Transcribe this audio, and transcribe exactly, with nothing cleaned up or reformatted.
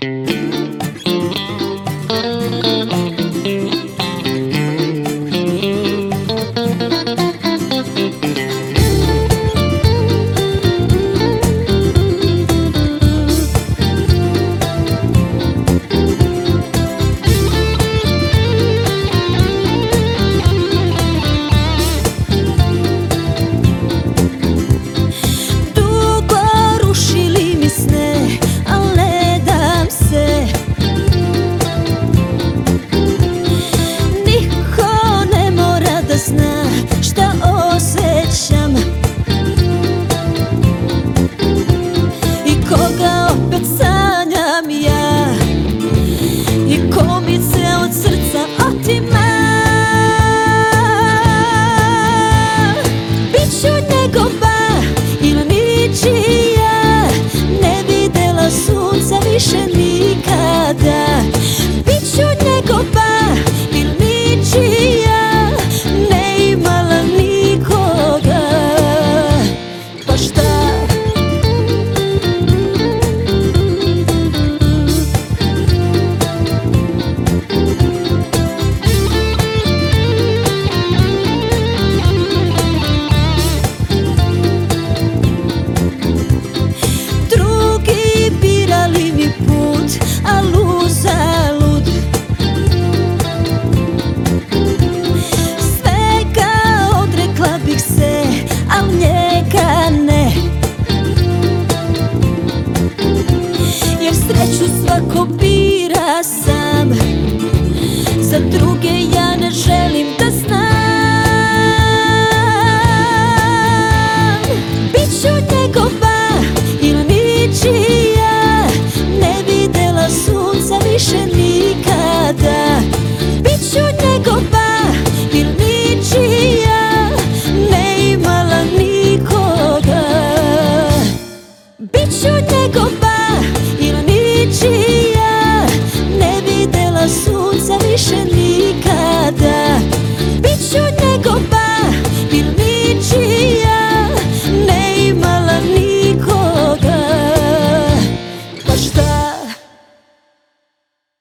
Zna šta osjećam i koga opet sanjam ja i ko mi se od srca otima. Biću njegova ili ničija, ne videla sunca više nikada. Biću njegova ili ničija, sreću svako bira sam, za druge ja ne želim.